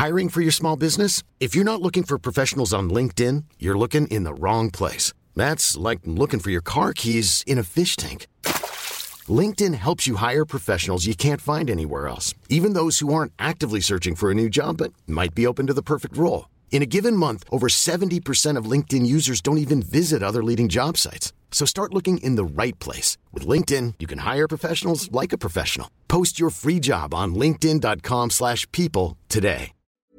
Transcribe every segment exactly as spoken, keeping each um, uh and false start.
Hiring for your small business? If you're not looking for professionals on LinkedIn, you're looking in the wrong place. That's like looking for your car keys in a fish tank. LinkedIn helps you hire professionals you can't find anywhere else, even those who aren't actively searching for a new job but might be open to the perfect role. In a given month, over seventy percent of LinkedIn users don't even visit other leading job sites. So start looking in the right place. With LinkedIn, you can hire professionals like a professional. Post your free job on linkedin.com slash people today.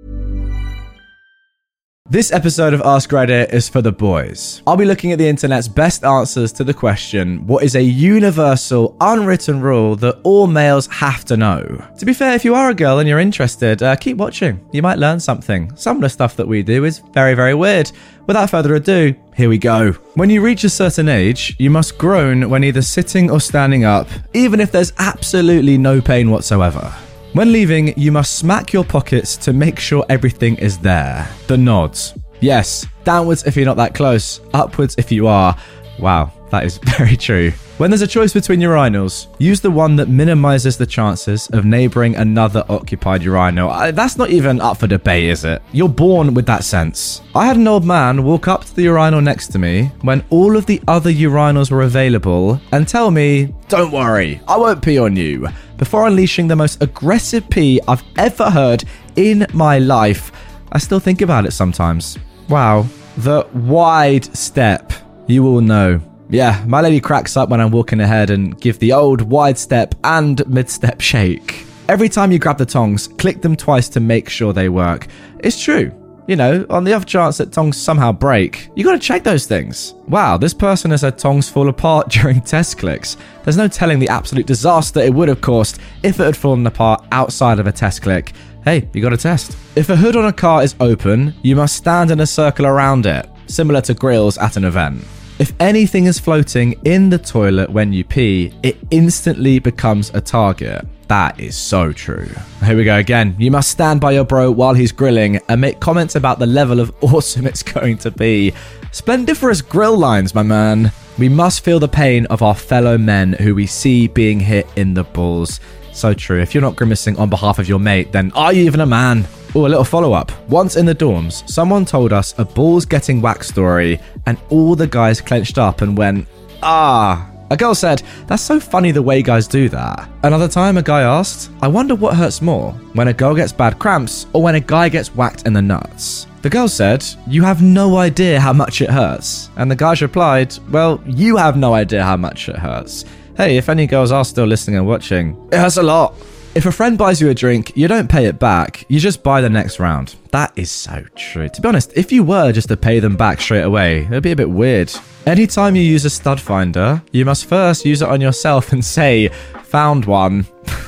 This episode of Ask Reddit is for the boys. I'll be looking at the internet's best answers to the question, what is a universal, unwritten rule that all males have to know? To be fair, if you are a girl and you're interested, uh, keep watching. You might learn something. Some of the stuff that we do is very, very weird. Without further ado, here we go. When you reach a certain age, you must groan when either sitting or standing up, even if there's absolutely no pain whatsoever. When leaving, you must smack your pockets to make sure everything is there. The nods. Yes, downwards if you're not that close, upwards if you are. Wow, that is very true. When there's a choice between urinals, use the one that minimizes the chances of neighboring another occupied urinal. Uh, that's not even up for debate, is it? You're born with that sense. I had an old man walk up to the urinal next to me when all of the other urinals were available and tell me, "Don't worry, I won't pee on you," before unleashing the most aggressive pee I've ever heard in my life. I still think about it sometimes. Wow. The wide step. You all know. Yeah, my lady cracks up when I'm walking ahead and give the old wide step and mid-step shake. Every time you grab the tongs, click them twice to make sure they work. It's true. You know, on the off chance that tongs somehow break, you gotta check those things. Wow, this person has had tongs fall apart during test clicks. There's no telling the absolute disaster it would have caused if it had fallen apart outside of a test click. Hey, you gotta test. If a hood on a car is open, you must stand in a circle around it, similar to grills at an event. If anything is floating in the toilet when you pee, it instantly becomes a target. That is so true. Here we go again. You must stand by your bro while he's grilling and make comments about the level of awesome it's going to be. Splendiferous grill lines, my man. We must feel the pain of our fellow men who we see being hit in the balls. So true. If you're not grimacing on behalf of your mate, then are you even a man? Oh, a little follow-up. Once in the dorms, someone told us a balls getting whacked story, and all the guys clenched up and went, ah. A girl said, that's so funny the way guys do that. Another time, a guy asked, I wonder what hurts more, when a girl gets bad cramps or when a guy gets whacked in the nuts. The girl said, you have no idea how much it hurts. And the guys replied, well, you have no idea how much it hurts. Hey, if any girls are still listening and watching, it hurts a lot. If a friend buys you a drink, you don't pay it back, you just buy the next round. That is so true. To be honest, if you were just to pay them back straight away, it'd be a bit weird. Anytime you use a stud finder, you must first use it on yourself and say, found one.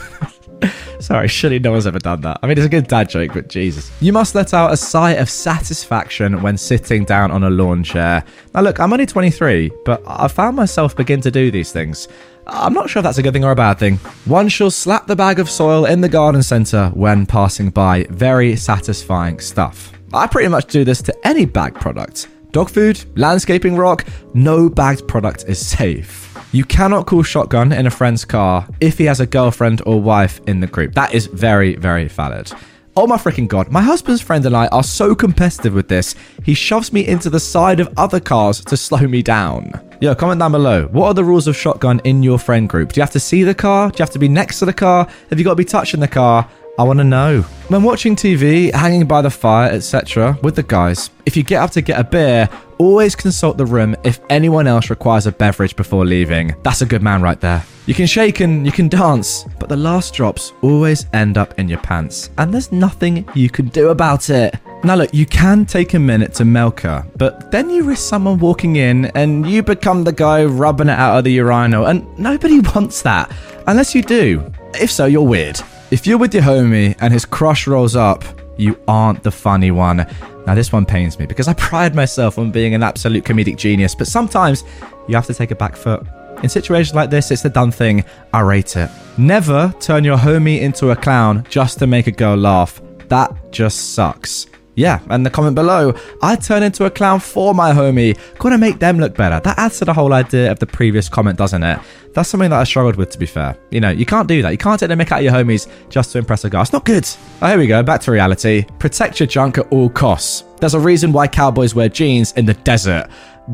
Sorry, surely no one's ever done that. I mean, it's a good dad joke, but Jesus. You must let out a sigh of satisfaction when sitting down on a lawn chair. Now look, I'm only twenty-three, but I found myself begin to do these things. I'm not sure if that's a good thing or a bad thing. One shall slap the bag of soil in the garden centre when passing by. Very satisfying stuff. I pretty much do this to any bag product. Dog food, landscaping rock, no bagged product is safe. You cannot call shotgun in a friend's car if he has a girlfriend or wife in the group. That is very, very valid. Oh my freaking god, my husband's friend and I are so competitive with this, he shoves me into the side of other cars to slow me down. Yo, comment down below. What are the rules of shotgun in your friend group? Do you have to see the car? Do you have to be next to the car? Have you got to be touching the car? I want to know. When watching T V, hanging by the fire, et cetera with the guys, if you get up to get a beer, always consult the room if anyone else requires a beverage before leaving. That's a good man right there. You can shake and you can dance, but the last drops always end up in your pants, and there's nothing you can do about it. Now look, you can take a minute to milk her, but then you risk someone walking in and you become the guy rubbing it out of the urinal, and nobody wants that, unless you do. If so, you're weird. If you're with your homie and his crush rolls up, you aren't the funny one. Now this one pains me because I pride myself on being an absolute comedic genius, but sometimes you have to take a back foot. In situations like this, it's the done thing. I rate it. Never turn your homie into a clown just to make a girl laugh. That just sucks. Yeah, and the comment below, I'd turn into a clown for my homie. Gotta make them look better. That adds to the whole idea of the previous comment, doesn't it? That's something that I struggled with, to be fair. You know, you can't do that. You can't take the mick out of your homies just to impress a guy. It's not good. Oh, here we go. Back to reality. Protect your junk at all costs. There's a reason why cowboys wear jeans in the desert.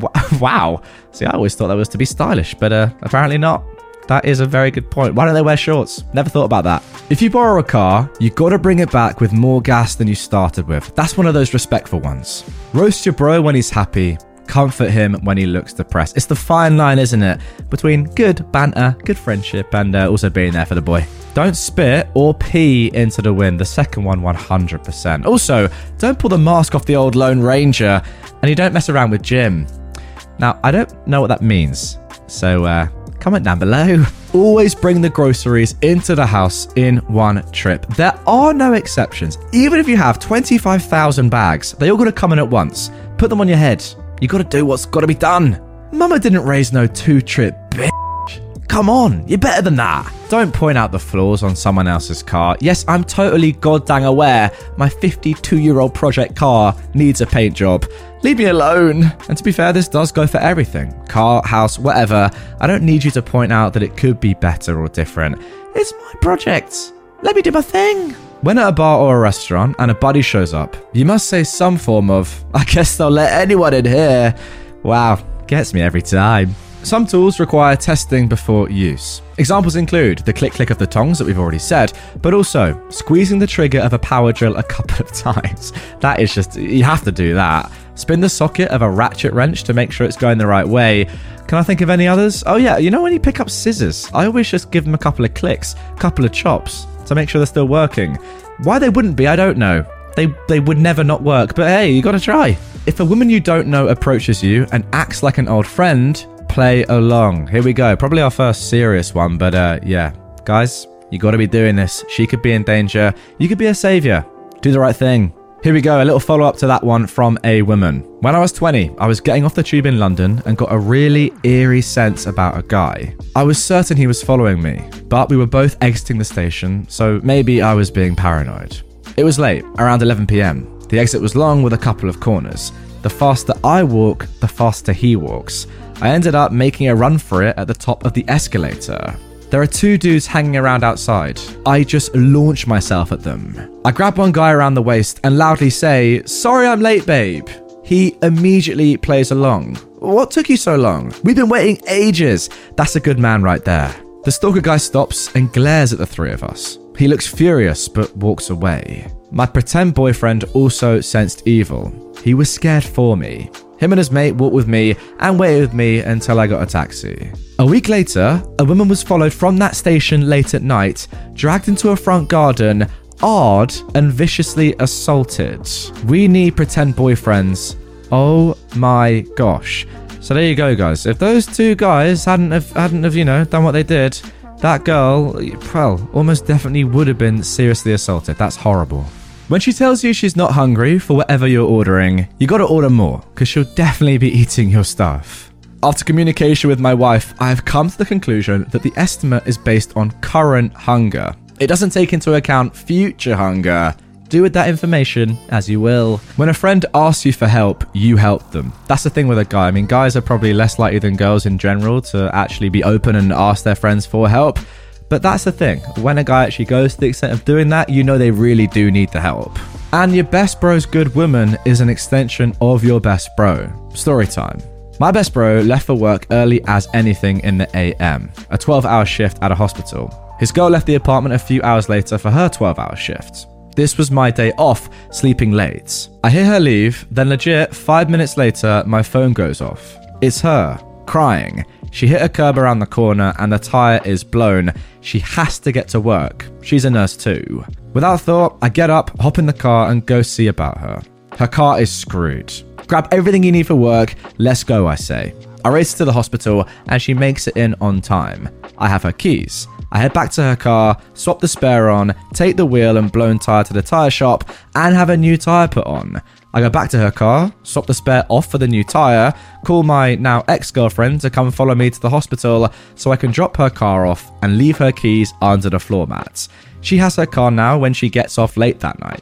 Wow. See, I always thought that was to be stylish, but uh, apparently not. That is a very good point. Why don't they wear shorts? Never thought about that. If you borrow a car, you gotta bring it back with more gas than you started with. That's one of those respectful ones. Roast your bro when he's happy. Comfort him when he looks depressed. It's the fine line, isn't it? Between good banter, good friendship, and uh, also being there for the boy. Don't spit or pee into the wind. The second one, one hundred percent. Also, don't pull the mask off the old Lone Ranger, and you don't mess around with Jim. Now, I don't know what that means, so uh, comment down below. Always bring the groceries into the house in one trip. There are no exceptions. Even if you have twenty-five thousand bags, they all got to come in at once. Put them on your head. You got to do what's got to be done. Mama didn't raise no two-trip, bitch. Come on, you're better than that. Don't point out the flaws on someone else's car. Yes, I'm totally goddamn aware my fifty-two-year-old project car needs a paint job. Leave me alone. And to be fair, this does go for everything. Car, house, whatever. I don't need you to point out that it could be better or different. It's my project. Let me do my thing. When at a bar or a restaurant and a buddy shows up, you must say some form of, I guess they'll let anyone in here. Wow, gets me every time. Some tools require testing before use. Examples include the click-click of the tongs that we've already said, but also squeezing the trigger of a power drill a couple of times. That is just, you have to do that. Spin the socket of a ratchet wrench to make sure it's going the right way. Can I think of any others? Oh yeah, you know when you pick up scissors, I always just give them a couple of clicks, a couple of chops to make sure they're still working. Why they wouldn't be, I don't know. They they would never not work, but hey, you gotta try. If a woman you don't know approaches you and acts like an old friend, play along. Here we go. Probably our first serious one, but uh, yeah. Guys, you gotta be doing this. She could be in danger. You could be a savior. Do the right thing. Here we go, a little follow-up to that one from a woman. When I was twenty, I was getting off the tube in London and got a really eerie sense about a guy. I was certain he was following me, but we were both exiting the station, so maybe I was being paranoid. It was late, around eleven p.m. The exit was long with a couple of corners. The faster I walk, the faster he walks. I ended up making a run for it at the top of the escalator. There are two dudes hanging around outside. I just launch myself at them. I grab one guy around the waist and loudly say, "Sorry I'm late, babe." He immediately plays along. "What took you so long? We've been waiting ages." That's a good man right there. The stalker guy stops and glares at the three of us. He looks furious but walks away. My pretend boyfriend also sensed evil. He was scared for me. Him and his mate walked with me and waited with me until I got a taxi. A week later, a woman was followed from that station late at night, dragged into a front garden, awed and viciously assaulted. We need pretend boyfriends. Oh my gosh. So there you go, guys. If those two guys hadn't have, hadn't have, you know, done what they did, that girl, well, almost definitely would have been seriously assaulted. That's horrible. When she tells you she's not hungry for whatever you're ordering, you gotta order more, because she'll definitely be eating your stuff. After communication with my wife, I have come to the conclusion that the estimate is based on current hunger. It doesn't take into account future hunger. Do with that information as you will. When a friend asks you for help, you help them. That's the thing with a guy. I mean, guys are probably less likely than girls in general to actually be open and ask their friends for help. But that's the thing. When a guy actually goes to the extent of doing that, you know they really do need the help. And your best bro's good woman is an extension of your best bro. Story time. My best bro left for work early as anything in the A M. A twelve-hour shift at a hospital. His girl left the apartment a few hours later for her twelve-hour shift. This was my day off, sleeping late. I hear her leave, then legit, five minutes later, my phone goes off. It's her, crying. She hit a curb around the corner and the tyre is blown. She has to get to work. She's a nurse too. Without thought, I get up, hop in the car and go see about her. Her car is screwed. Grab everything you need for work, let's go, I say. I race to the hospital and she makes it in on time. I have her keys. I head back to her car, swap the spare on, take the wheel and blown tyre to the tyre shop and have a new tyre put on. I go back to her car, swap the spare off for the new tyre, call my now ex-girlfriend to come follow me to the hospital so I can drop her car off and leave her keys under the floor mats. She has her car now when she gets off late that night.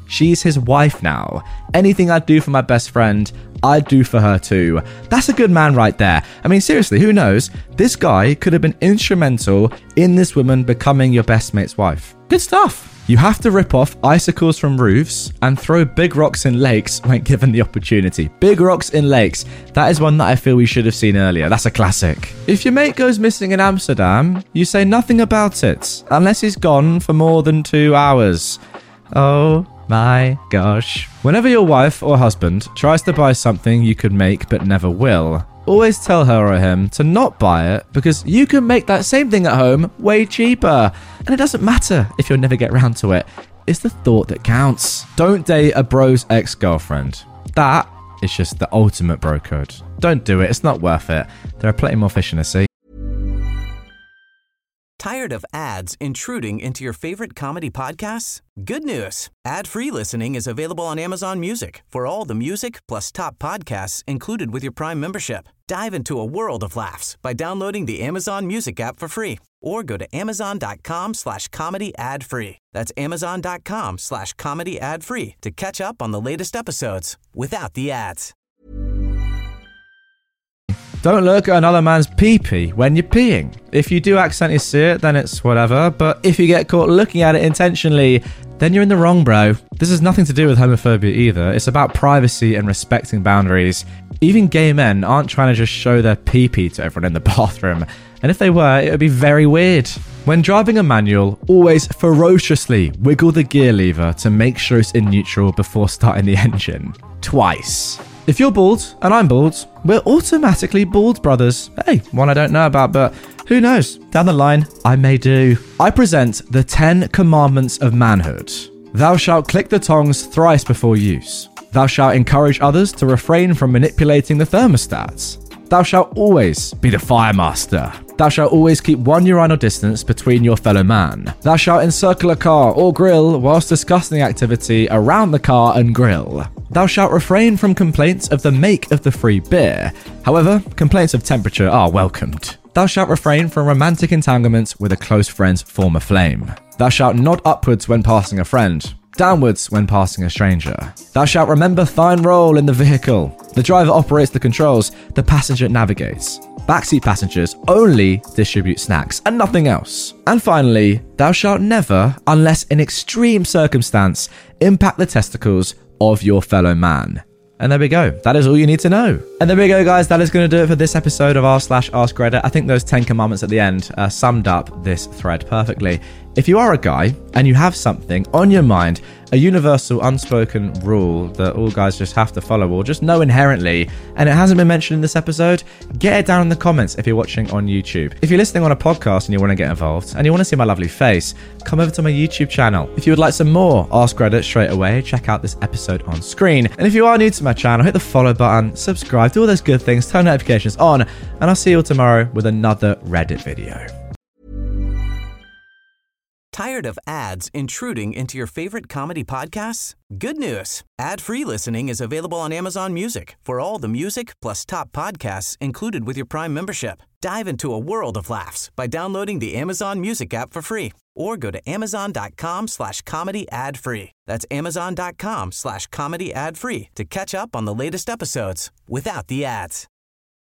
She's his wife now. Anything I'd do for my best friend, I'd do for her too. That's a good man right there. I mean, seriously, who knows? This guy could have been instrumental in this woman becoming your best mate's wife. Good stuff. You have to rip off icicles from roofs and throw big rocks in lakes when given the opportunity. Big rocks in lakes. That is one that I feel we should have seen earlier. That's a classic. If your mate goes missing in Amsterdam, you say nothing about it, unless he's gone for more than two hours. Oh my gosh. Whenever your wife or husband tries to buy something you could make but never will, always tell her or him to not buy it because you can make that same thing at home way cheaper. And it doesn't matter if you'll never get round to it. It's the thought that counts. Don't date a bro's ex-girlfriend. That is just the ultimate bro code. Don't do it. It's not worth it. There are plenty more fish in the sea. Tired of ads intruding into your favorite comedy podcasts? Good news. Ad-free listening is available on Amazon Music for all the music plus top podcasts included with your Prime membership. Dive into a world of laughs by downloading the Amazon Music app for free or go to amazon.com slash comedy ad free. That's amazon.com slash comedy ad free to catch up on the latest episodes without the ads. Don't look at another man's pee-pee when you're peeing. If you do accidentally see it, then it's whatever. But if you get caught looking at it intentionally, then you're in the wrong, bro. This has nothing to do with homophobia either. It's about privacy and respecting boundaries. Even gay men aren't trying to just show their pee-pee to everyone in the bathroom. And if they were, it would be very weird. When driving a manual, always ferociously wiggle the gear lever to make sure it's in neutral before starting the engine. Twice. If you're bald and I'm bald, we're automatically bald brothers. Hey, one I don't know about, but who knows? Down the line, I may do. I present the Ten Commandments of Manhood. Thou shalt click the tongs thrice before use. Thou shalt encourage others to refrain from manipulating the thermostats. Thou shalt always be the fire master. Thou shalt always keep one urinal distance between your fellow man. Thou shalt encircle a car or grill whilst discussing the activity around the car and grill. Thou shalt refrain from complaints of the make of the free beer. However, complaints of temperature are welcomed. Thou shalt refrain from romantic entanglements with a close friend's former flame. Thou shalt nod upwards when passing a friend, downwards when passing a stranger. Thou shalt remember thine role in the vehicle. The driver operates the controls, the passenger navigates. Backseat passengers only distribute snacks and nothing else. And finally, thou shalt never, unless in extreme circumstance, impact the testicles of your fellow man. And there we go. That is all you need to know. And there we go, guys. That is going to do it for this episode of r slash Ask Reddit. I think those ten commandments at the end uh, summed up this thread perfectly. If you are a guy and you have something on your mind, a universal unspoken rule that all guys just have to follow or just know inherently, and it hasn't been mentioned in this episode, get it down in the comments if you're watching on YouTube. If you're listening on a podcast and you want to get involved and you want to see my lovely face, come over to my YouTube channel. If you would like some more Ask Reddit straight away, check out this episode on screen. And if you are new to my channel, hit the follow button, subscribe, do all those good things, turn notifications on, and I'll see you all tomorrow with another Reddit video. Tired of ads intruding into your favorite comedy podcasts? Good news. Ad-free listening is available on Amazon Music for all the music plus top podcasts included with your Prime membership. Dive into a world of laughs by downloading the Amazon Music app for free or go to amazon.com slash comedy ad free. That's amazon.com slash comedy ad free to catch up on the latest episodes without the ads.